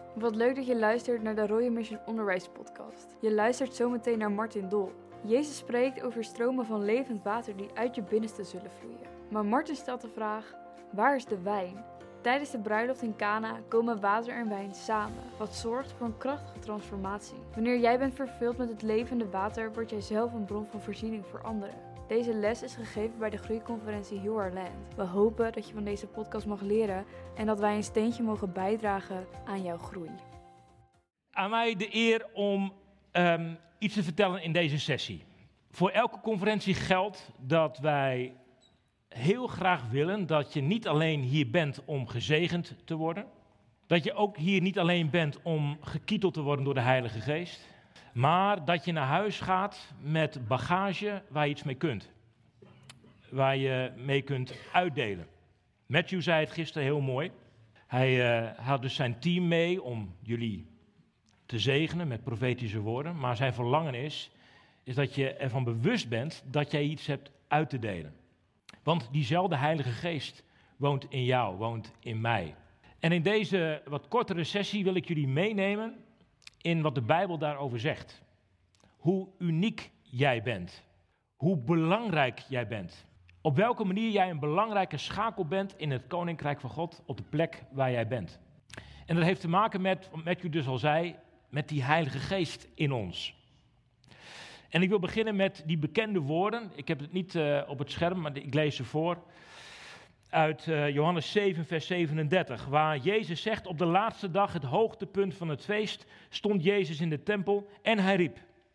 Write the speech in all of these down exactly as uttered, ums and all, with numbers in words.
Wat leuk dat je luistert naar de Royal Mission Onderwijspodcast. Je luistert zometeen naar Martin Dol. Jezus spreekt over stromen van levend water die uit je binnenste zullen vloeien. Maar Martin stelt de vraag, waar is de wijn? Tijdens de bruiloft in Cana komen water en wijn samen, wat zorgt voor een krachtige transformatie. Wanneer jij bent vervuld met het levende water, word jij zelf een bron van voorziening voor anderen. Deze les is gegeven bij de groeiconferentie Heal Our Land. We hopen dat je van deze podcast mag leren en dat wij een steentje mogen bijdragen aan jouw groei. Aan mij de eer om um, iets te vertellen in deze sessie. Voor elke conferentie geldt dat wij heel graag willen dat je niet alleen hier bent om gezegend te worden. Dat je ook hier niet alleen bent om gekieteld te worden door de Heilige Geest. Maar dat je naar huis gaat met bagage waar je iets mee kunt. Waar je mee kunt uitdelen. Matthew zei het gisteren heel mooi. Hij uh, had dus zijn team mee om jullie te zegenen met profetische woorden. Maar zijn verlangen is, is dat je ervan bewust bent dat jij iets hebt uit te delen. Want diezelfde Heilige Geest woont in jou, woont in mij. En in deze wat kortere sessie wil ik jullie meenemen in wat de Bijbel daarover zegt. Hoe uniek jij bent. Hoe belangrijk jij bent. Op welke manier jij een belangrijke schakel bent in het Koninkrijk van God op de plek waar jij bent. En dat heeft te maken met, wat Matthew dus al zei, met die Heilige Geest in ons. En ik wil beginnen met die bekende woorden. Ik heb het niet uh, op het scherm, maar ik lees ze voor. Uit uh, Johannes zeven, vers zevenendertig, waar Jezus zegt, op de laatste dag, het hoogtepunt van het feest, stond Jezus in de tempel en hij riep.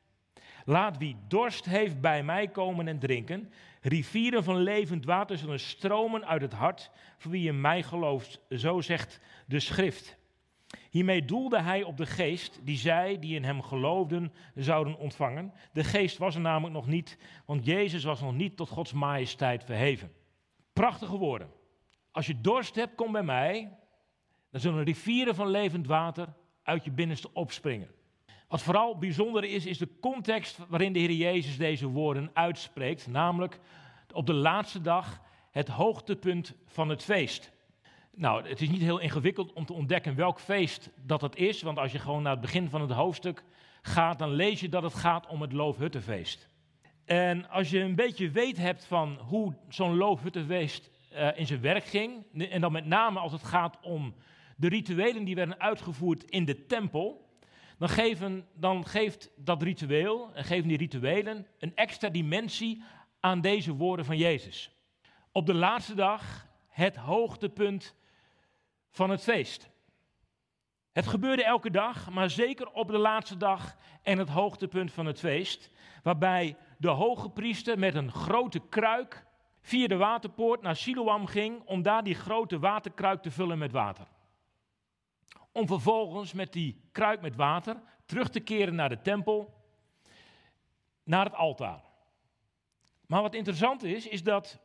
Laat wie dorst heeft bij mij komen en drinken. Rivieren van levend water zullen stromen uit het hart voor wie in mij gelooft, zo zegt de schrift. Hiermee doelde hij op de geest die zij die in hem geloofden zouden ontvangen. De geest was er namelijk nog niet, want Jezus was nog niet tot Gods majesteit verheven. Prachtige woorden. Als je dorst hebt, kom bij mij. Dan zullen rivieren van levend water uit je binnenste opspringen. Wat vooral bijzonder is, is de context waarin de Heer Jezus deze woorden uitspreekt. Namelijk op de laatste dag het hoogtepunt van het feest. Nou, het is niet heel ingewikkeld om te ontdekken welk feest dat het is. Want als je gewoon naar het begin van het hoofdstuk gaat, dan lees je dat het gaat om het Loofhuttenfeest. En als je een beetje weet hebt van hoe zo'n Loofhuttenfeest uh, in zijn werk ging, en dan met name als het gaat om de rituelen die werden uitgevoerd in de tempel, dan, geven, dan geeft dat ritueel, en geven die rituelen een extra dimensie aan deze woorden van Jezus. Op de laatste dag het hoogtepunt van het feest. Het gebeurde elke dag, maar zeker op de laatste dag en het hoogtepunt van het feest, waarbij de hoge priester met een grote kruik via de waterpoort naar Siloam ging om daar die grote waterkruik te vullen met water. Om vervolgens met die kruik met water terug te keren naar de tempel, naar het altaar. Maar wat interessant is, is dat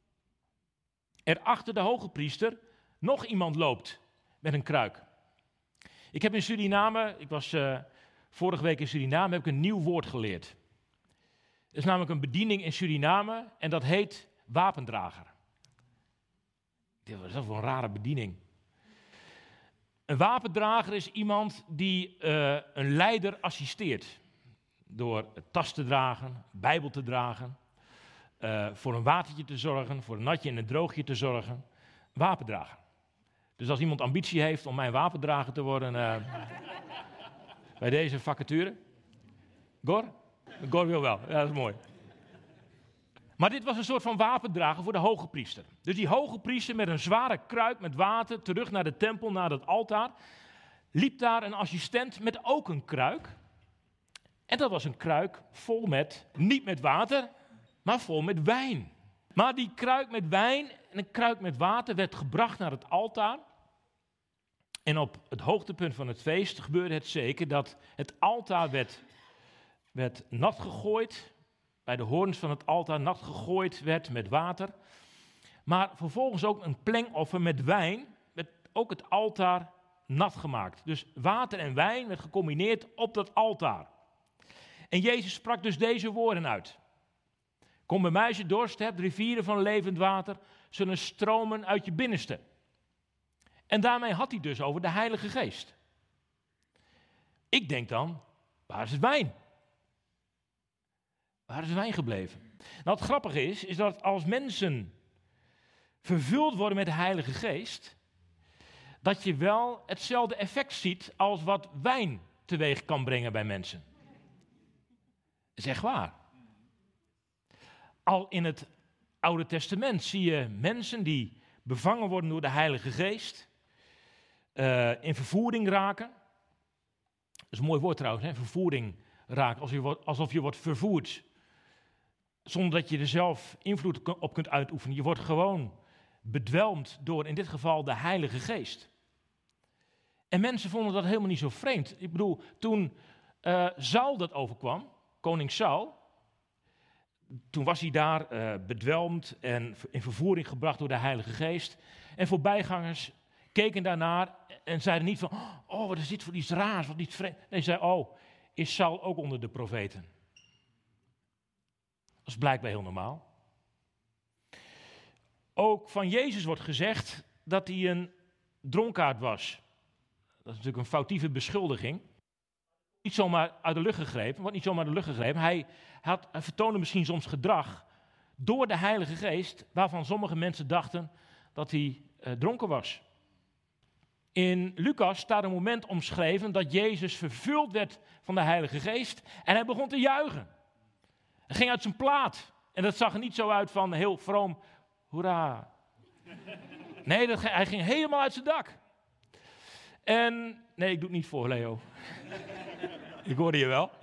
er achter de hoge priester nog iemand loopt met een kruik. Ik heb in Suriname, ik was uh, vorige week in Suriname, heb ik een nieuw woord geleerd. Er is namelijk een bediening in Suriname en dat heet wapendrager. Dat is wel een rare bediening. Een wapendrager is iemand die uh, een leider assisteert. Door een tas te dragen, Bijbel te dragen, uh, voor een watertje te zorgen, voor een natje en een droogje te zorgen. Wapendrager. Dus als iemand ambitie heeft om mijn wapendrager te worden, uh, bij deze vacature. Gor? Gor wil wel, ja, dat is mooi. Maar dit was een soort van wapendrager voor de hoge priester. Dus die hoge priester met een zware kruik met water terug naar de tempel, naar het altaar, liep daar een assistent met ook een kruik. En dat was een kruik vol met, niet met water, maar vol met wijn. Maar die kruik met wijn en een kruik met water werd gebracht naar het altaar. En op het hoogtepunt van het feest gebeurde het zeker dat het altaar werd, werd nat gegooid. Bij de hoorns van het altaar nat gegooid werd met water. Maar vervolgens ook een plengoffer met wijn, werd ook het altaar nat gemaakt. Dus water en wijn werd gecombineerd op dat altaar. En Jezus sprak dus deze woorden uit. Kom bij mij als je dorst hebt, rivieren van levend water zullen stromen uit je binnenste. En daarmee had hij dus over de Heilige Geest. Ik denk dan, waar is het wijn? Waar is de wijn gebleven? Nou, het grappige is, is dat als mensen vervuld worden met de Heilige Geest, dat je wel hetzelfde effect ziet als wat wijn teweeg kan brengen bij mensen. Dat is echt waar. Al in het Oude Testament zie je mensen die bevangen worden door de Heilige Geest, uh, in vervoering raken. Dat is een mooi woord trouwens, hè? Vervoering raken, alsof je, wordt, alsof je wordt vervoerd. Zonder dat je er zelf invloed op kunt uitoefenen. Je wordt gewoon bedwelmd door, in dit geval, de Heilige Geest. En mensen vonden dat helemaal niet zo vreemd. Ik bedoel, toen uh, Saul dat overkwam, koning Saul, toen was hij daar uh, bedwelmd en in vervoering gebracht door de Heilige Geest. En voorbijgangers keken daarnaar en zeiden niet van, oh, wat is dit voor iets raars, wat iets vreemds. Nee, ze zeiden, oh, is Saul ook onder de profeten? Dat is blijkbaar heel normaal. Ook van Jezus wordt gezegd dat hij een dronkaard was. Dat is natuurlijk een foutieve beschuldiging. Niet zomaar uit de lucht gegrepen, wordt niet zomaar uit de lucht gegrepen. Hij, had, hij vertoonde misschien soms gedrag door de Heilige Geest, waarvan sommige mensen dachten dat hij uh, dronken was. In Lucas staat een moment omschreven dat Jezus vervuld werd van de Heilige Geest en hij begon te juichen. Hij ging uit zijn plaat en dat zag er niet zo uit van heel vroom, hoera. Nee, dat, hij ging helemaal uit zijn dak. En, nee, ik doe het niet voor, Leo. Ik hoorde je wel.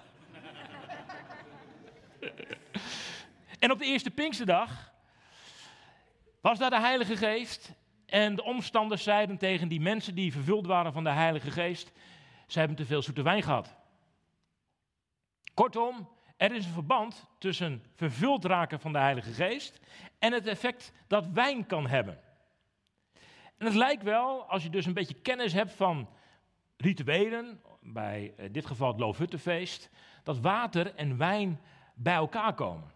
En op de eerste Pinksterdag was daar de Heilige Geest. En de omstanders zeiden tegen die mensen die vervuld waren van de Heilige Geest, ze hebben te veel zoete wijn gehad. Kortom, er is een verband tussen vervuld raken van de Heilige Geest en het effect dat wijn kan hebben. En het lijkt wel, als je dus een beetje kennis hebt van rituelen, bij in dit geval het Loofhuttenfeest, dat water en wijn bij elkaar komen.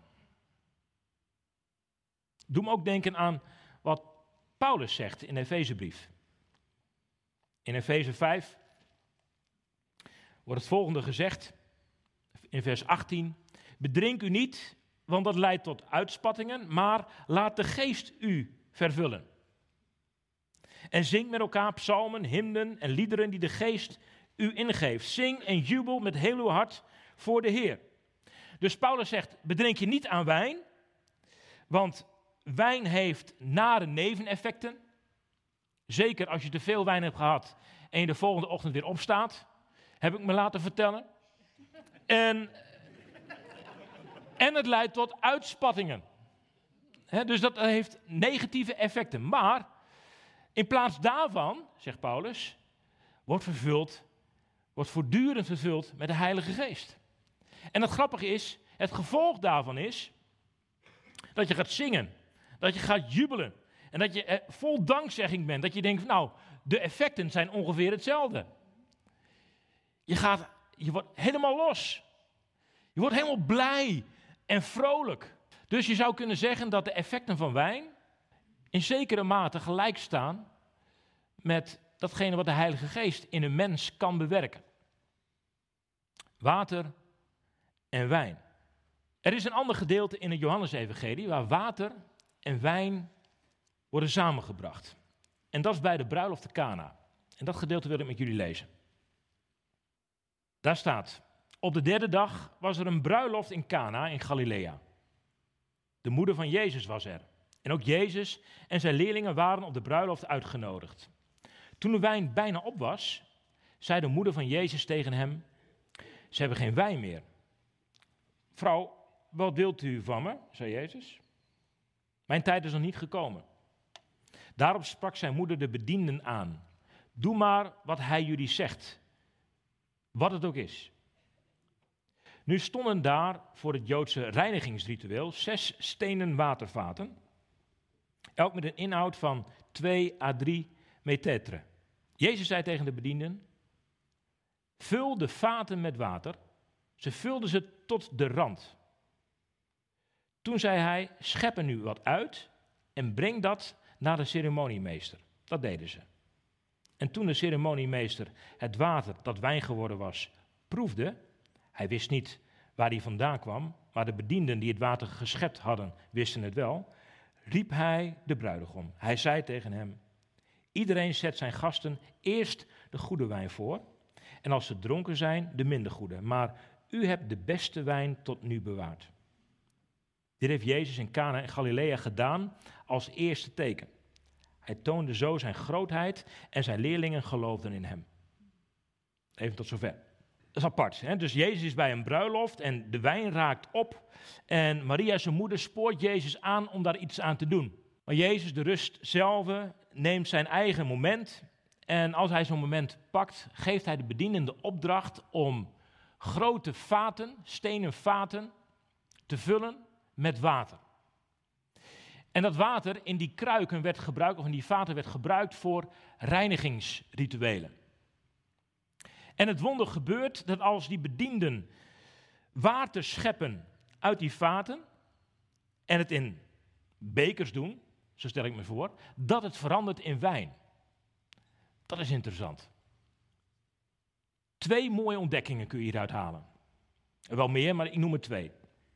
Doe me ook denken aan wat Paulus zegt in de Efezebrief. In Efeze vijf wordt het volgende gezegd, in vers achttien. Bedrink u niet, want dat leidt tot uitspattingen, maar laat de geest u vervullen. En zing met elkaar psalmen, hymnen en liederen die de geest u ingeeft. Zing en jubel met heel uw hart voor de Heer. Dus Paulus zegt, bedrink je niet aan wijn, want wijn heeft nare neveneffecten. Zeker als je te veel wijn hebt gehad en je de volgende ochtend weer opstaat, heb ik me laten vertellen. En, en het leidt tot uitspattingen. He, dus dat heeft negatieve effecten. Maar in plaats daarvan, zegt Paulus, wordt vervuld, wordt voortdurend vervuld met de Heilige Geest. En het grappige is, het gevolg daarvan is dat je gaat zingen, dat je gaat jubelen en dat je vol dankzegging bent. Dat je denkt, nou, de effecten zijn ongeveer hetzelfde. Je gaat, je wordt helemaal los. Je wordt helemaal blij en vrolijk. Dus je zou kunnen zeggen dat de effecten van wijn in zekere mate gelijk staan met datgene wat de Heilige Geest in een mens kan bewerken. Water en wijn. Er is een ander gedeelte in het Johannesevangelie waar water en wijn worden samengebracht. En dat is bij de bruiloft te Cana. En dat gedeelte wil ik met jullie lezen. Daar staat, op de derde dag was er een bruiloft in Cana in Galilea. De moeder van Jezus was er. En ook Jezus en zijn leerlingen waren op de bruiloft uitgenodigd. Toen de wijn bijna op was, zei de moeder van Jezus tegen hem, ze hebben geen wijn meer. Vrouw, wat wilt u van me, zei Jezus. Mijn tijd is nog niet gekomen. Daarop sprak zijn moeder de bedienden aan. Doe maar wat hij jullie zegt, wat het ook is. Nu stonden daar voor het Joodse reinigingsritueel zes stenen watervaten, elk met een inhoud van twee à drie metetre. Jezus zei tegen de bedienden, vul de vaten met water. Ze vulden ze tot de rand. Toen zei hij, schep er nu wat uit en breng dat naar de ceremoniemeester. Dat deden ze. En toen de ceremoniemeester het water dat wijn geworden was, proefde, hij wist niet waar hij vandaan kwam, maar de bedienden die het water geschept hadden, wisten het wel, riep hij de bruidegom. Hij zei tegen hem, iedereen zet zijn gasten eerst de goede wijn voor, en als ze dronken zijn, de minder goede. Maar u hebt de beste wijn tot nu bewaard. Dit heeft Jezus in Cana in Galilea gedaan als eerste teken. Hij toonde zo zijn grootheid en zijn leerlingen geloofden in hem. Even tot zover. Dat is apart. Hè? Dus Jezus is bij een bruiloft en de wijn raakt op. En Maria, zijn moeder, spoort Jezus aan om daar iets aan te doen. Maar Jezus, de rust zelf, neemt zijn eigen moment. En als hij zo'n moment pakt, geeft hij de bedienden de opdracht om grote vaten, stenen vaten, te vullen met water. En dat water in die kruiken werd gebruikt, of in die vaten werd gebruikt voor reinigingsrituelen. En het wonder gebeurt dat als die bedienden water scheppen uit die vaten en het in bekers doen, zo stel ik me voor, dat het verandert in wijn. Dat is interessant. Twee mooie ontdekkingen kun je hieruit halen. Wel meer, maar ik noem er twee.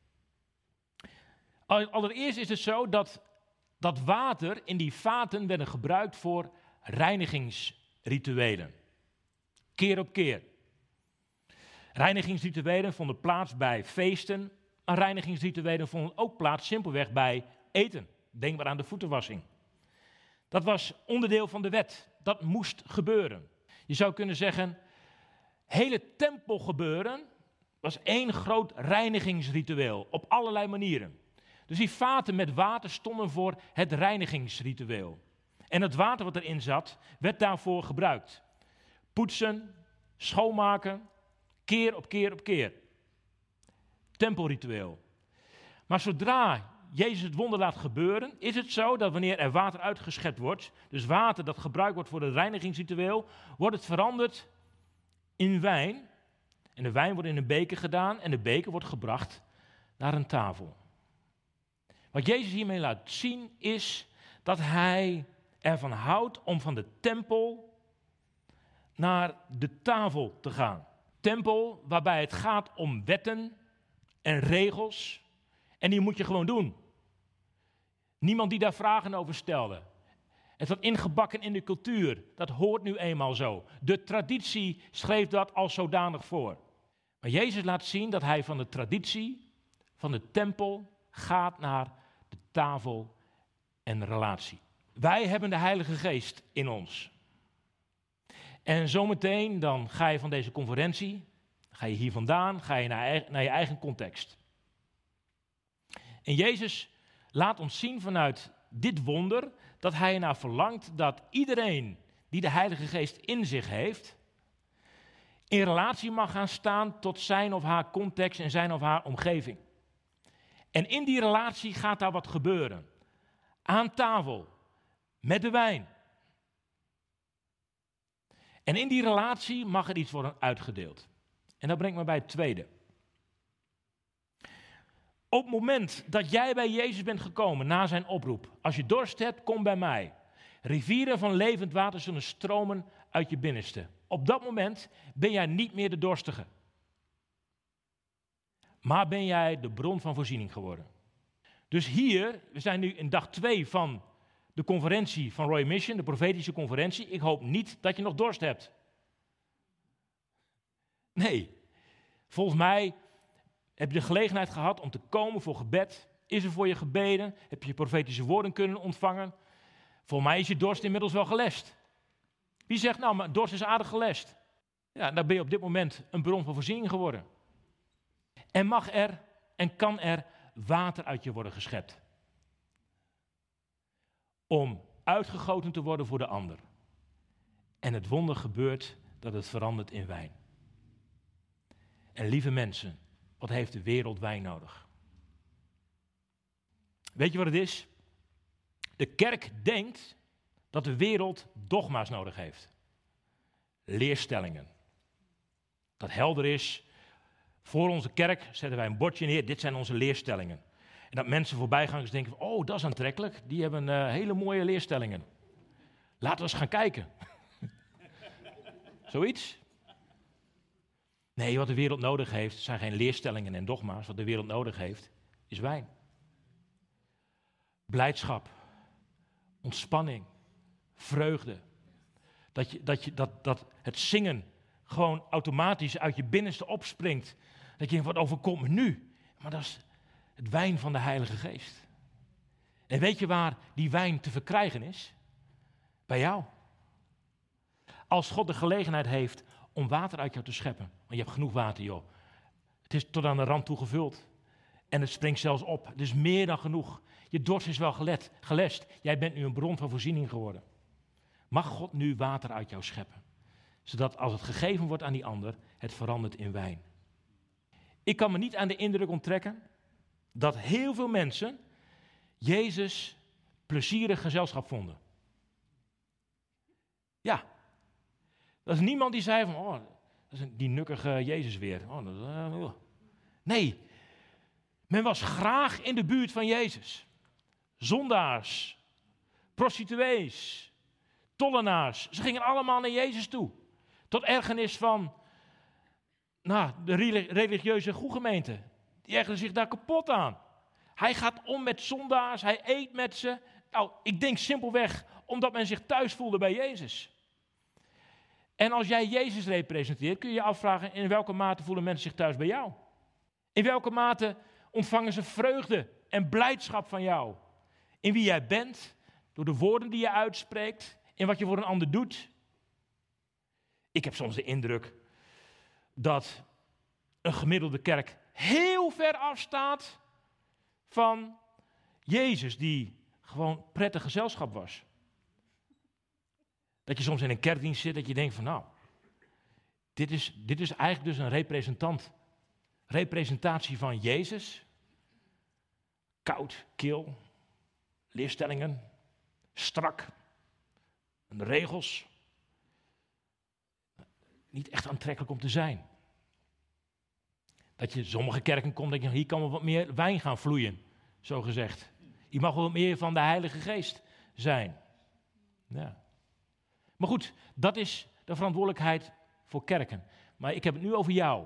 Allereerst is het zo dat dat water in die vaten werden gebruikt voor reinigingsrituelen. Keer op keer. Reinigingsrituelen vonden plaats bij feesten, maar reinigingsrituelen vonden ook plaats simpelweg bij eten. Denk maar aan de voetenwassing. Dat was onderdeel van de wet. Dat moest gebeuren. Je zou kunnen zeggen, hele tempelgebeuren was één groot reinigingsritueel op allerlei manieren. Dus die vaten met water stonden voor het reinigingsritueel. En het water wat erin zat, werd daarvoor gebruikt. Poetsen, schoonmaken, keer op keer op keer. Tempelritueel. Maar zodra Jezus het wonder laat gebeuren, is het zo dat wanneer er water uitgeschept wordt, dus water dat gebruikt wordt voor het reinigingsritueel, wordt het veranderd in wijn. En de wijn wordt in een beker gedaan en de beker wordt gebracht naar een tafel. Wat Jezus hiermee laat zien is dat hij ervan houdt om van de tempel naar de tafel te gaan. Tempel waarbij het gaat om wetten en regels en die moet je gewoon doen. Niemand die daar vragen over stelde. Het zat ingebakken in de cultuur, dat hoort nu eenmaal zo. De traditie schreef dat als zodanig voor. Maar Jezus laat zien dat hij van de traditie, van de tempel, gaat naar de tafel en relatie. Wij hebben de Heilige Geest in ons. En zometeen dan ga je van deze conferentie, ga je hier vandaan, ga je naar, naar je eigen context. En Jezus laat ons zien vanuit dit wonder dat hij ernaar verlangt dat iedereen die de Heilige Geest in zich heeft, in relatie mag gaan staan tot zijn of haar context en zijn of haar omgeving. En in die relatie gaat daar wat gebeuren. Aan tafel, met de wijn. En in die relatie mag er iets worden uitgedeeld. En dat brengt me bij het tweede. Op het moment dat jij bij Jezus bent gekomen na zijn oproep, als je dorst hebt, kom bij mij. Rivieren van levend water zullen stromen uit je binnenste. Op dat moment ben jij niet meer de dorstige. Maar ben jij de bron van voorziening geworden. Dus hier, we zijn nu in dag twee van de conferentie van Royal Mission, de profetische conferentie. Ik hoop niet dat je nog dorst hebt. Nee, volgens mij heb je de gelegenheid gehad om te komen voor gebed. Is er voor je gebeden? Heb je profetische woorden kunnen ontvangen? Volgens mij is je dorst inmiddels wel gelest. Wie zegt nou, mijn dorst is aardig gelest? Ja, dan ben je op dit moment een bron van voorziening geworden. En mag er en kan er water uit je worden geschept. Om uitgegoten te worden voor de ander. En het wonder gebeurt dat het verandert in wijn. En lieve mensen, wat heeft de wereld wijn nodig? Weet je wat het is? De kerk denkt dat de wereld dogma's nodig heeft. Leerstellingen. Dat helder is. Voor onze kerk zetten wij een bordje neer. Dit zijn onze leerstellingen. En dat mensen voorbijgangers denken, oh, dat is aantrekkelijk. Die hebben uh, hele mooie leerstellingen. Laten we eens gaan kijken. Zoiets. Nee, wat de wereld nodig heeft, zijn geen leerstellingen en dogma's. Wat de wereld nodig heeft, is wijn. Blijdschap, ontspanning, vreugde. Dat, je, dat, je, dat, dat het zingen gewoon automatisch uit je binnenste opspringt. Dat je denkt, wat overkomt me nu? Maar dat is het wijn van de Heilige Geest. En weet je waar die wijn te verkrijgen is? Bij jou. Als God de gelegenheid heeft om water uit jou te scheppen. Want je hebt genoeg water, joh. Het is tot aan de rand toe gevuld. En het springt zelfs op. Het is meer dan genoeg. Je dorst is wel gelet, gelest. Jij bent nu een bron van voorziening geworden. Mag God nu water uit jou scheppen? Zodat als het gegeven wordt aan die ander, het verandert in wijn. Ik kan me niet aan de indruk onttrekken dat heel veel mensen Jezus plezierig gezelschap vonden. Ja. Dat is niemand die zei van, oh, dat is een, die nukkige Jezus weer. Oh, dat, uh, nee. Men was graag in de buurt van Jezus. Zondaars, prostituees, tollenaars. Ze gingen allemaal naar Jezus toe. Tot ergernis van nou, de religieuze goedgemeente. Die ergeren zich daar kapot aan. Hij gaat om met zondaars, hij eet met ze. Nou, ik denk simpelweg omdat men zich thuis voelde bij Jezus. En als jij Jezus representeert, kun je je afvragen in welke mate voelen mensen zich thuis bij jou? In welke mate ontvangen ze vreugde en blijdschap van jou? In wie jij bent, door de woorden die je uitspreekt, in wat je voor een ander doet. Ik heb soms de indruk dat een gemiddelde kerk heel ver afstaat van Jezus, die gewoon prettig gezelschap was. Dat je soms in een kerkdienst zit, dat je denkt van nou, dit is, dit is eigenlijk dus een representant, representatie van Jezus. Koud, kil, leerstellingen, strak, en regels. Niet echt aantrekkelijk om te zijn. Dat je sommige kerken komt, dat je hier kan wel wat meer wijn gaan vloeien, zo gezegd. Je mag wel wat meer van de Heilige Geest zijn. Ja. Maar goed, dat is de verantwoordelijkheid voor kerken. Maar ik heb het nu over jou.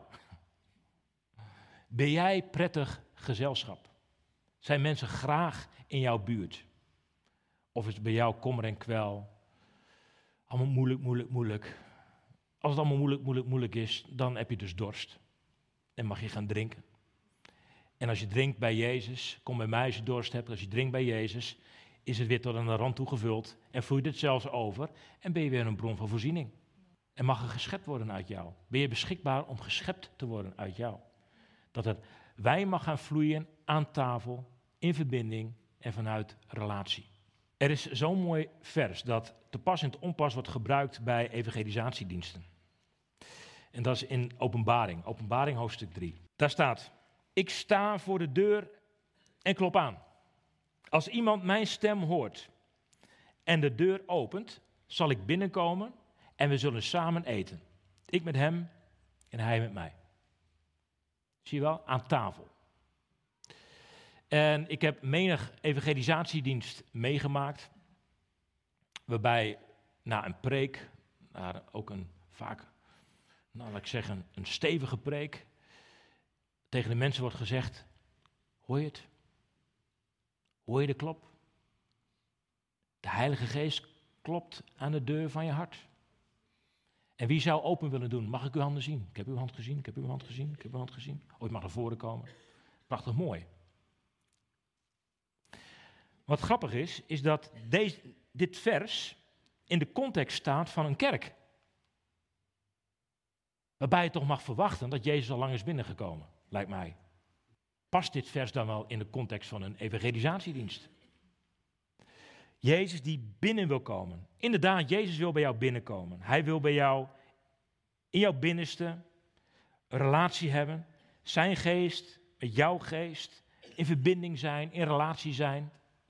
Ben jij prettig gezelschap? Zijn mensen graag in jouw buurt? Of is het bij jou kommer en kwel? Allemaal moeilijk, moeilijk, moeilijk. Als het allemaal moeilijk, moeilijk, moeilijk is, dan heb je dus dorst. En mag je gaan drinken. En als je drinkt bij Jezus, kom bij mij als je dorst hebt. Als je drinkt bij Jezus, is het weer tot aan de rand toe gevuld. En vloeit het zelfs over. En ben je weer een bron van voorziening. En mag er geschept worden uit jou. Ben je beschikbaar om geschept te worden uit jou. Dat het wijn mag gaan vloeien aan tafel, in verbinding en vanuit relatie. Er is zo'n mooi vers dat te pas en te onpas wordt gebruikt bij evangelisatiediensten. En dat is in Openbaring, Openbaring hoofdstuk drie. Daar staat, ik sta voor de deur en klop aan. Als iemand mijn stem hoort en de deur opent, zal ik binnenkomen en we zullen samen eten. Ik met hem en hij met mij. Zie je wel, aan tafel. En ik heb menig evangelisatiedienst meegemaakt, waarbij na een preek, na ook een vaak, nou laat ik zeggen, een stevige preek, tegen de mensen wordt gezegd, hoor je het? Hoor je de klop? De Heilige Geest klopt aan de deur van je hart. En wie zou open willen doen? Mag ik uw handen zien? Ik heb uw hand gezien, ik heb uw hand gezien, ik heb uw hand gezien. Ooit mag naar voren komen. Prachtig mooi. Wat grappig is, is dat deze, dit vers in de context staat van een kerk. Waarbij je toch mag verwachten dat Jezus al lang is binnengekomen, lijkt mij. Past dit vers dan wel in de context van een evangelisatiedienst? Jezus die binnen wil komen. Inderdaad, Jezus wil bij jou binnenkomen. Hij wil bij jou in jouw binnenste een relatie hebben. Zijn geest met jouw geest. In verbinding zijn, in relatie zijn.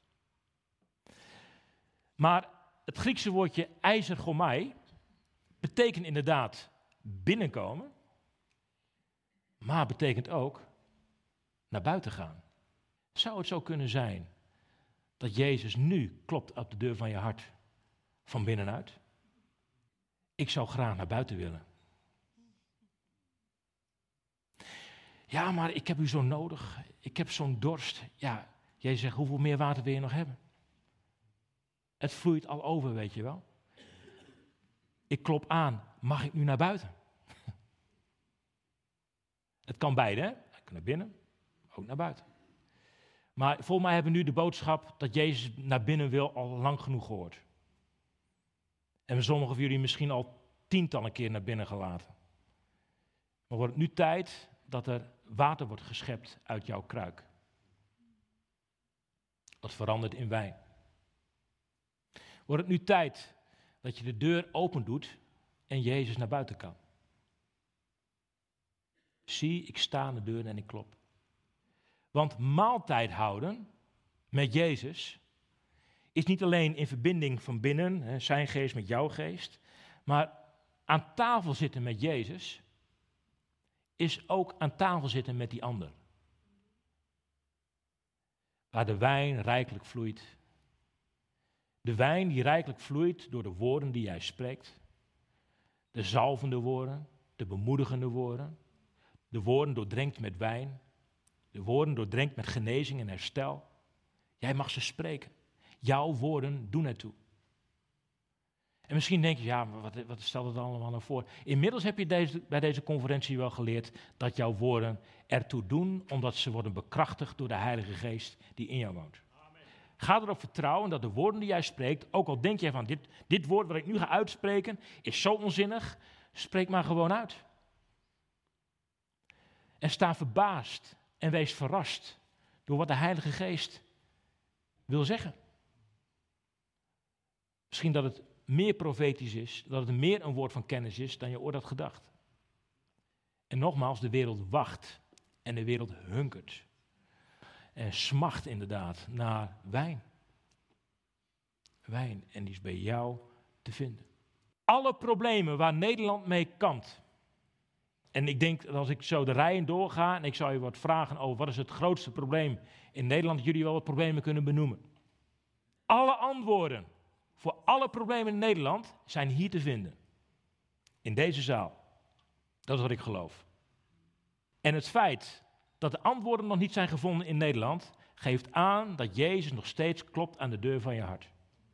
Maar het Griekse woordje eisergomai betekent inderdaad binnenkomen. Maar betekent ook naar buiten gaan. Zou het zo kunnen zijn dat Jezus nu klopt op de deur van je hart van binnenuit? Ik zou graag naar buiten willen. Ja, maar ik heb u zo nodig. Ik heb zo'n dorst. Ja, Jezus zegt, hoeveel meer water wil je nog hebben? Het vloeit al over, weet je wel. Ik klop aan. Mag ik nu naar buiten? Het kan beide, hè? Ik kan naar binnen, ook naar buiten. Maar volgens mij hebben we nu de boodschap dat Jezus naar binnen wil al lang genoeg gehoord. En sommigen van jullie misschien al tientallen keer naar binnen gelaten. Maar wordt het nu tijd dat er water wordt geschept uit jouw kruik? Dat verandert in wijn. Wordt het nu tijd dat je de deur open doet en Jezus naar buiten kan? Zie, ik sta aan de deur en ik klop. Want maaltijd houden met Jezus is niet alleen in verbinding van binnen, hè, zijn geest met jouw geest, maar aan tafel zitten met Jezus is ook aan tafel zitten met die ander. Waar de wijn rijkelijk vloeit. De wijn die rijkelijk vloeit door de woorden die jij spreekt. De zalvende woorden, de bemoedigende woorden. De woorden doordrenkt met wijn. De woorden doordrenkt met genezing en herstel. Jij mag ze spreken. Jouw woorden doen ertoe. En misschien denk je, ja, maar wat, wat stelt het allemaal nou voor? Inmiddels heb je deze, bij deze conferentie wel geleerd dat jouw woorden ertoe doen, omdat ze worden bekrachtigd door de Heilige Geest die in jou woont. Amen. Ga erop vertrouwen dat de woorden die jij spreekt, ook al denk jij van dit, dit woord wat ik nu ga uitspreken, is zo onzinnig, spreek maar gewoon uit. En sta verbaasd en wees verrast door wat de Heilige Geest wil zeggen. Misschien dat het meer profetisch is, dat het meer een woord van kennis is dan je ooit had gedacht. En nogmaals, de wereld wacht en de wereld hunkert. En smacht inderdaad naar wijn. Wijn, en die is bij jou te vinden. Alle problemen waar Nederland mee kampt. En ik denk dat als ik zo de rijen doorga en ik zou je wat vragen over wat is het grootste probleem in Nederland, dat jullie wel wat problemen kunnen benoemen. Alle antwoorden voor alle problemen in Nederland zijn hier te vinden. In deze zaal. Dat is wat ik geloof. En het feit dat de antwoorden nog niet zijn gevonden in Nederland, geeft aan dat Jezus nog steeds klopt aan de deur van je hart.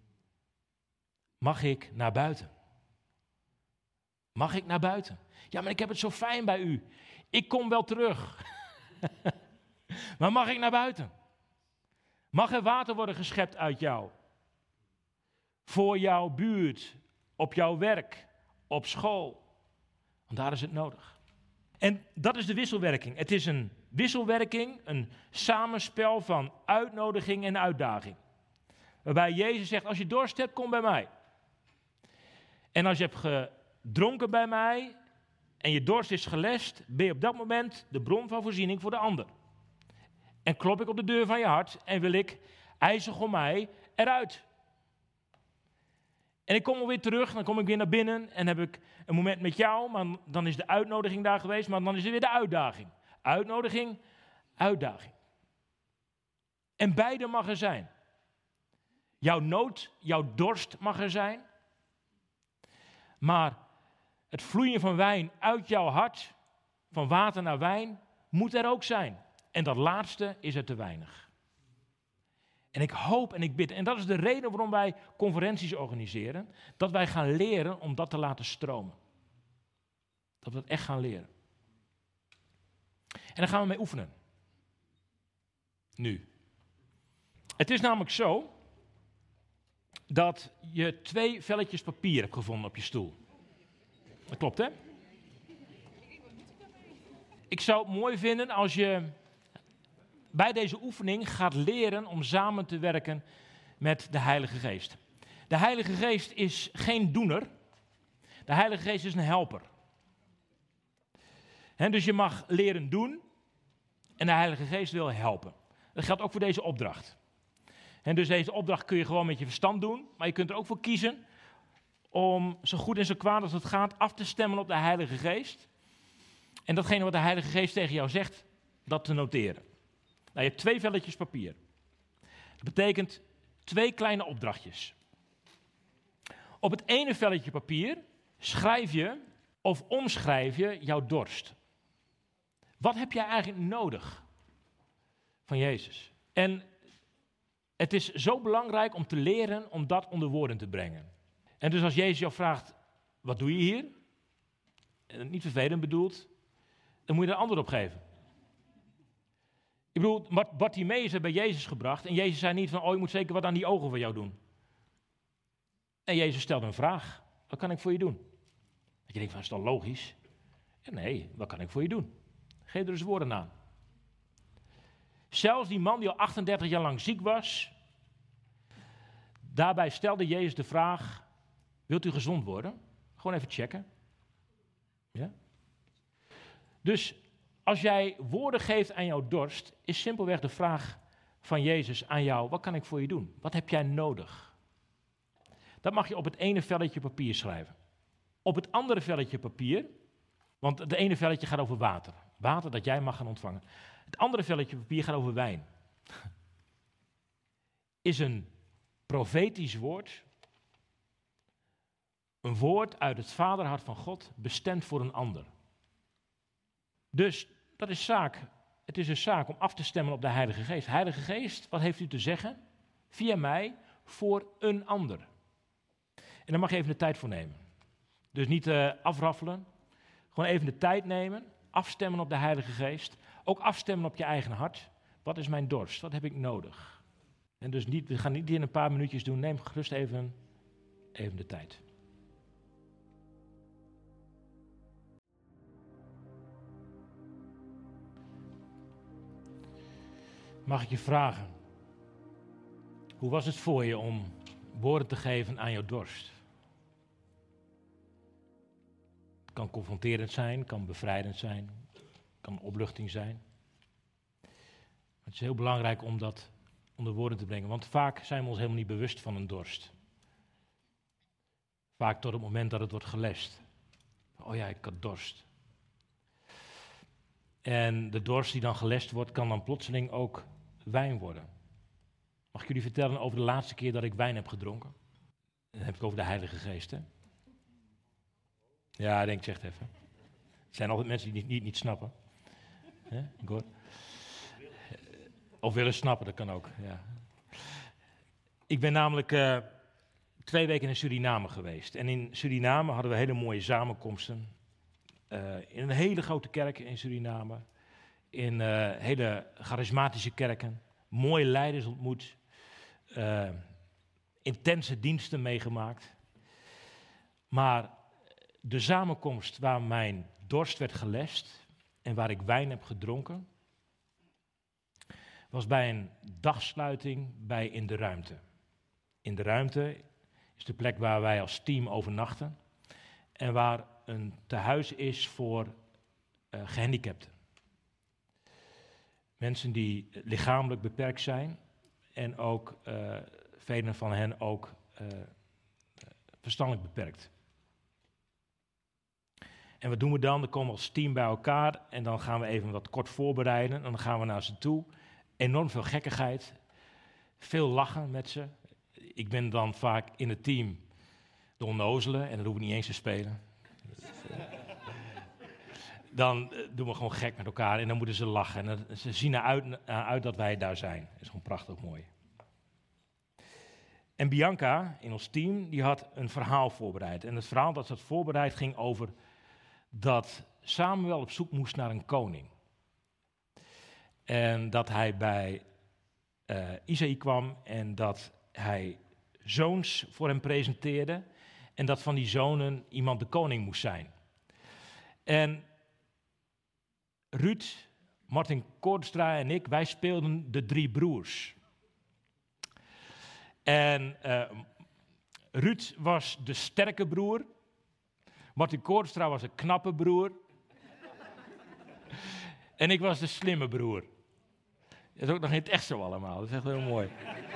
Mag ik naar buiten? Mag ik naar buiten? Ja, maar ik heb het zo fijn bij u. Ik kom wel terug. Maar mag ik naar buiten? Mag er water worden geschept uit jou? Voor jouw buurt, op jouw werk, op school. Want daar is het nodig. En dat is de wisselwerking. Het is een wisselwerking, een samenspel van uitnodiging en uitdaging. Waarbij Jezus zegt, als je dorst hebt, kom bij mij. En als je hebt gedronken bij mij en je dorst is gelest, ben je op dat moment de bron van voorziening voor de ander. En klop ik op de deur van je hart en wil ik ijzig om mij eruit. En ik kom alweer terug, dan kom ik weer naar binnen en heb ik een moment met jou, maar dan is de uitnodiging daar geweest, maar dan is er weer de uitdaging. Uitnodiging, uitdaging. En beide mag er zijn. Jouw nood, jouw dorst mag er zijn. Maar het vloeien van wijn uit jouw hart, van water naar wijn, moet er ook zijn. En dat laatste is er te weinig. En ik hoop en ik bid, en dat is de reden waarom wij conferenties organiseren, dat wij gaan leren om dat te laten stromen. Dat we het echt gaan leren. En daar gaan we mee oefenen. Nu. Het is namelijk zo dat je twee velletjes papier hebt gevonden op je stoel. Dat klopt, hè? Ik zou het mooi vinden als je bij deze oefening gaat leren om samen te werken met de Heilige Geest. De Heilige Geest is geen doener. De Heilige Geest is een helper. He, dus je mag leren doen en de Heilige Geest wil helpen. Dat geldt ook voor deze opdracht. En dus deze opdracht kun je gewoon met je verstand doen, maar je kunt er ook voor kiezen om zo goed en zo kwaad als het gaat af te stemmen op de Heilige Geest. En datgene wat de Heilige Geest tegen jou zegt, dat te noteren. Nou, je hebt twee velletjes papier. Dat betekent twee kleine opdrachtjes. Op het ene velletje papier schrijf je of omschrijf je jouw dorst. Wat heb jij eigenlijk nodig van Jezus? En het is zo belangrijk om te leren om dat onder woorden te brengen. En dus als Jezus jou vraagt, wat doe je hier? En het niet vervelend bedoeld, dan moet je er een antwoord op geven. Ik bedoel, Bartimaeus is bij Jezus gebracht en Jezus zei niet van, oh, je moet zeker wat aan die ogen van jou doen. En Jezus stelde een vraag, wat kan ik voor je doen? Dat je denkt van, is dat logisch? En nee, wat kan ik voor je doen? Geef er eens woorden aan. Zelfs die man die al achtendertig jaar lang ziek was, daarbij stelde Jezus de vraag, wilt u gezond worden? Gewoon even checken. Ja? Dus als jij woorden geeft aan jouw dorst, is simpelweg de vraag van Jezus aan jou, wat kan ik voor je doen? Wat heb jij nodig? Dat mag je op het ene velletje papier schrijven. Op het andere velletje papier, want het ene velletje gaat over water. Water dat jij mag gaan ontvangen. Het andere velletje papier gaat over wijn. Is een profetisch woord. Een woord uit het vaderhart van God, bestemd voor een ander. Dus dat is zaak. Het is een zaak om af te stemmen op de Heilige Geest. Heilige Geest, wat heeft u te zeggen? Via mij, voor een ander. En daar mag je even de tijd voor nemen. Dus niet uh, afraffelen. Gewoon even de tijd nemen. Afstemmen op de Heilige Geest. Ook afstemmen op je eigen hart. Wat is mijn dorst? Wat heb ik nodig? En dus niet, we gaan niet in een paar minuutjes doen. Neem gerust even, even de tijd. Mag ik je vragen, hoe was het voor je om woorden te geven aan jouw dorst? Het kan confronterend zijn, kan bevrijdend zijn, kan opluchting zijn. Het is heel belangrijk om dat onder woorden te brengen, want vaak zijn we ons helemaal niet bewust van een dorst. Vaak tot het moment dat het wordt gelest. Oh ja, ik had dorst. En de dorst die dan gelest wordt, kan dan plotseling ook wijn worden. Mag ik jullie vertellen over de laatste keer dat ik wijn heb gedronken? Dan heb ik over de Heilige Geest, hè? Ja, ik denk, ik zeg het even. Er zijn altijd mensen die het niet, niet snappen. Hè? Goed. Of willen snappen, dat kan ook. Ja. Ik ben namelijk uh, twee weken in Suriname geweest. En in Suriname hadden we hele mooie samenkomsten. Uh, in een hele grote kerk in Suriname. In uh, hele charismatische kerken. Mooie leiders ontmoet. Uh, intense diensten meegemaakt. Maar de samenkomst waar mijn dorst werd gelest en waar ik wijn heb gedronken, was bij een dagsluiting bij In de Ruimte. In de Ruimte is de plek waar wij als team overnachten en waar een tehuis is voor uh, gehandicapten. Mensen die lichamelijk beperkt zijn en ook uh, velen van hen ook uh, verstandelijk beperkt. En wat doen we dan? Dan komen we als team bij elkaar en dan gaan we even wat kort voorbereiden. En dan gaan we naar ze toe. Enorm veel gekkigheid. Veel lachen met ze. Ik ben dan vaak in het team de onnozele en dan hoef ik niet eens te spelen. Dan doen we gewoon gek met elkaar en dan moeten ze lachen. En dan, ze zien eruit uit dat wij daar zijn. Dat is gewoon prachtig mooi. En Bianca in ons team, die had een verhaal voorbereid. En het verhaal dat ze had voorbereid ging over dat Samuel op zoek moest naar een koning. En dat hij bij uh, Isaïe kwam en dat hij zoons voor hem presenteerde. En dat van die zonen iemand de koning moest zijn. En Ruud, Martin Koordstra en ik, wij speelden de drie broers. En uh, Ruud was de sterke broer. Martin Koordstra was een knappe broer. En ik was de slimme broer. Dat is ook nog in het echt zo allemaal. Dat is echt heel mooi.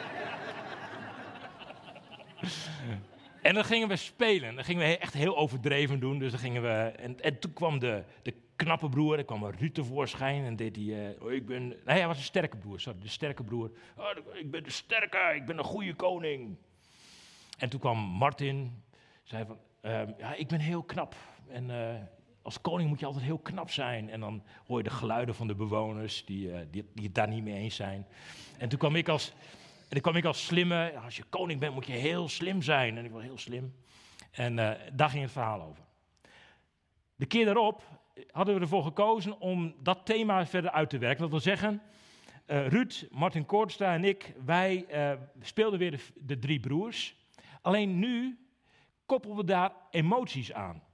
En dan gingen we spelen. Dan gingen we echt heel overdreven doen. Dus dan gingen we... En, en toen kwam de, de knappe broer. Dan kwam Ruud tevoorschijn. En deed hij... Uh, oh, ik ben... Nee, hij was een sterke broer. Sorry, de sterke broer. Oh, ik ben de sterke. Ik ben een goede koning. En toen kwam Martin. Zei van... Uh, ja, ik ben heel knap. En uh, als koning moet je altijd heel knap zijn. En dan hoor je de geluiden van de bewoners die, uh, die, die het daar niet mee eens zijn. En toen kwam ik als, en toen kwam ik als slimme, als je koning bent moet je heel slim zijn. En ik was heel slim. En uh, daar ging het verhaal over. De keer daarop hadden we ervoor gekozen om dat thema verder uit te werken. Dat wil zeggen, uh, Ruud, Martin Koortstra en ik, wij uh, speelden weer de, de drie broers. Alleen nu koppelden we daar emoties aan.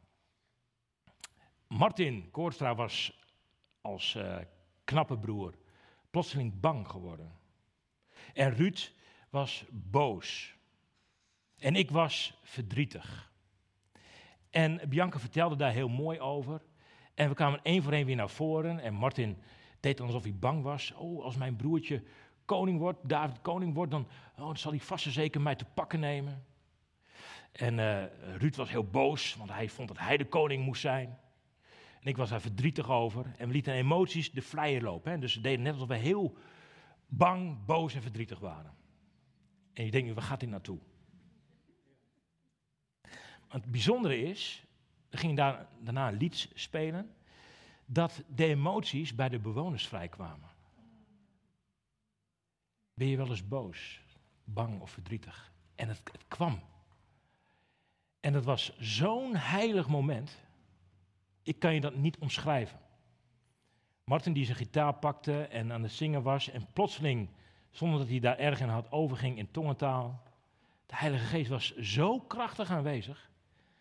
Martin Koortstra was als uh, knappe broer plotseling bang geworden. En Ruud was boos. En ik was verdrietig. En Bianca vertelde daar heel mooi over. En we kwamen één voor één weer naar voren. En Martin deed dan alsof hij bang was. Oh, als mijn broertje koning wordt, David koning wordt, dan, oh, dan zal hij vast en zeker mij te pakken nemen. En uh, Ruud was heel boos, want hij vond dat hij de koning moest zijn. En ik was daar verdrietig over. En we lieten emoties de vleier lopen. Hè? Dus we deden net alsof we heel bang, boos en verdrietig waren. En je denkt nu, waar gaat dit naartoe? Want het bijzondere is, we gingen daar, daarna een lied spelen, dat de emoties bij de bewoners vrijkwamen. Ben je wel eens boos, bang of verdrietig? En het, het kwam. En dat was zo'n heilig moment. Ik kan je dat niet omschrijven. Martin die zijn gitaar pakte en aan het zingen was en plotseling, zonder dat hij daar erg in had, overging in tongentaal. De Heilige Geest was zo krachtig aanwezig.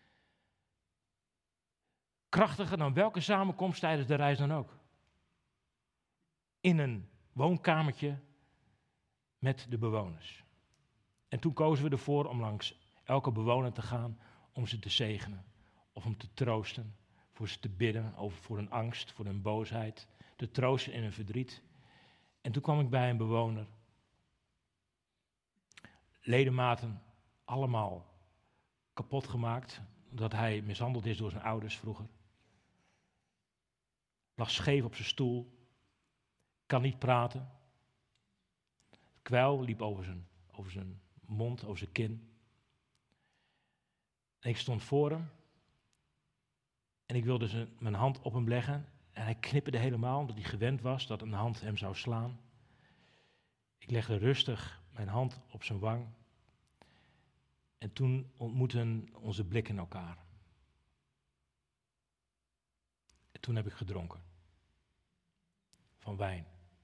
Krachtiger dan welke samenkomst tijdens de reis dan ook. In een woonkamertje met de bewoners. En toen kozen we ervoor om langs elke bewoner te gaan om ze te zegenen. Of om te troosten, voor ze te bidden over voor hun angst, voor hun boosheid. Te troosten in hun verdriet. En toen kwam ik bij een bewoner. Ledematen allemaal kapot gemaakt, omdat hij mishandeld is door zijn ouders vroeger. Lag scheef op zijn stoel, kan niet praten. Het kwijl liep over zijn, over zijn mond, over zijn kin. En ik stond voor hem en ik wilde zijn, mijn hand op hem leggen en hij knipperde helemaal, omdat hij gewend was dat een hand hem zou slaan. Ik legde rustig mijn hand op zijn wang. En toen ontmoetten onze blikken elkaar. En toen heb ik gedronken. Van wijn.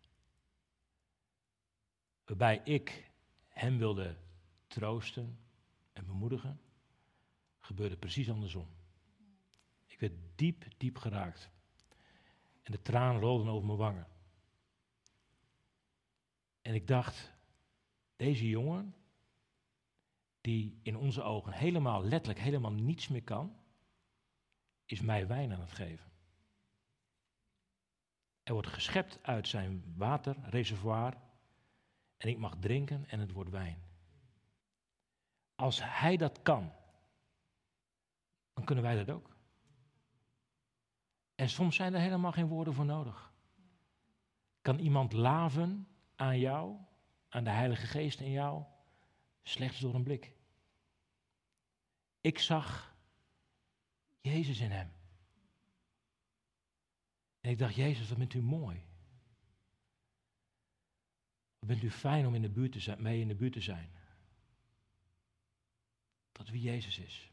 Waarbij ik hem wilde troosten en bemoedigen, gebeurde precies andersom. Ik werd diep, diep geraakt. En de tranen rolden over mijn wangen. En ik dacht, deze jongen, die in onze ogen helemaal letterlijk helemaal niets meer kan, is mij wijn aan het geven. Er wordt geschept uit zijn waterreservoir en ik mag drinken en het wordt wijn. Als hij dat kan, dan kunnen wij dat ook. En soms zijn er helemaal geen woorden voor nodig. Kan iemand laven aan jou, aan de Heilige Geest in jou, slechts door een blik. Ik zag Jezus in hem. En ik dacht, Jezus, wat bent u mooi. Wat bent u fijn om in de buurt te zijn, mee in de buurt te zijn. Dat wie Jezus is.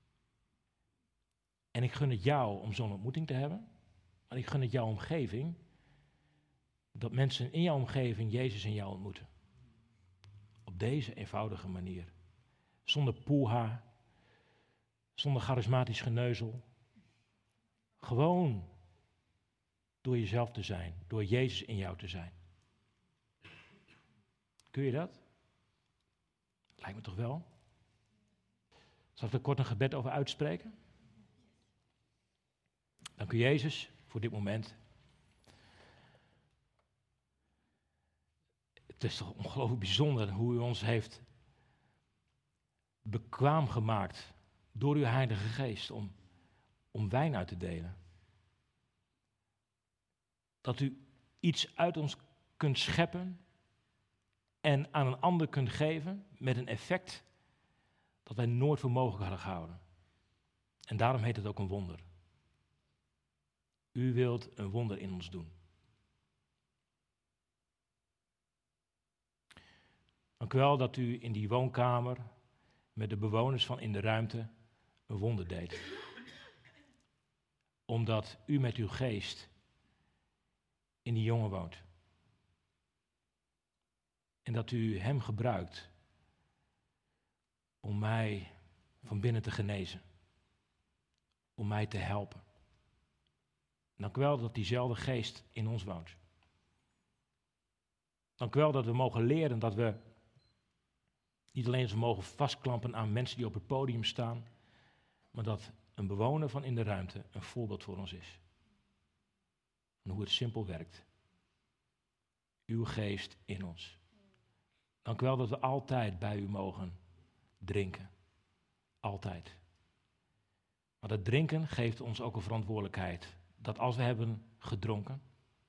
En ik gun het jou om zo'n ontmoeting te hebben. Maar ik gun het jouw omgeving, dat mensen in jouw omgeving Jezus in jou ontmoeten. Op deze eenvoudige manier. Zonder poeha, zonder charismatisch geneuzel. Gewoon door jezelf te zijn, door Jezus in jou te zijn. Kun je dat? Lijkt me toch wel? Zal ik er kort een gebed over uitspreken? Dank u Jezus voor dit moment. Het is toch ongelooflijk bijzonder hoe u ons heeft bekwaam gemaakt door uw Heilige Geest om, om wijn uit te delen. Dat u iets uit ons kunt scheppen en aan een ander kunt geven met een effect dat wij nooit voor mogelijk hadden gehouden. En daarom heet het ook een wonder. U wilt een wonder in ons doen. Dank u wel dat u in die woonkamer met de bewoners van In de Ruimte een wonder deed. Omdat u met uw geest in die jongen woont. En dat u hem gebruikt om mij van binnen te genezen. Om mij te helpen. Dank u wel dat diezelfde geest in ons woont. Dank u wel dat we mogen leren dat we niet alleen eens mogen vastklampen aan mensen die op het podium staan, maar dat een bewoner van In de Ruimte een voorbeeld voor ons is. En hoe het simpel werkt. Uw geest in ons. Dank u wel dat we altijd bij u mogen drinken. Altijd. Maar dat drinken geeft ons ook een verantwoordelijkheid. Dat als we hebben gedronken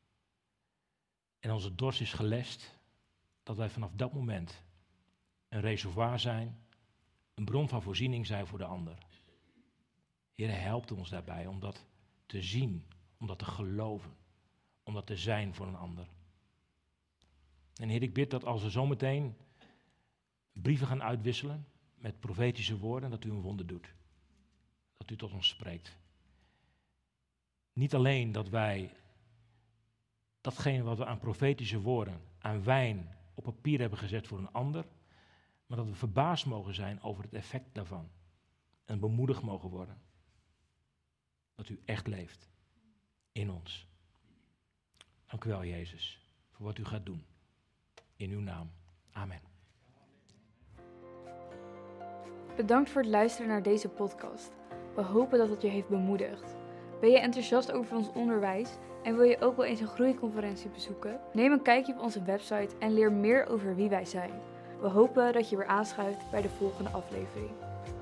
en onze dorst is gelest, dat wij vanaf dat moment een reservoir zijn, een bron van voorziening zijn voor de ander. Heer, helpt ons daarbij om dat te zien, om dat te geloven, om dat te zijn voor een ander. En Heer, ik bid dat als we zometeen brieven gaan uitwisselen met profetische woorden, dat u een wonder doet. Dat u tot ons spreekt. Niet alleen dat wij datgene wat we aan profetische woorden, aan wijn op papier hebben gezet voor een ander, maar dat we verbaasd mogen zijn over het effect daarvan. En bemoedigd mogen worden. Dat u echt leeft in ons. Dank u wel, Jezus, voor wat u gaat doen. In uw naam. Amen. Bedankt voor het luisteren naar deze podcast. We hopen dat het je heeft bemoedigd. Ben je enthousiast over ons onderwijs en wil je ook wel eens een groeiconferentie bezoeken? Neem een kijkje op onze website en leer meer over wie wij zijn. We hopen dat je weer aanschuift bij de volgende aflevering.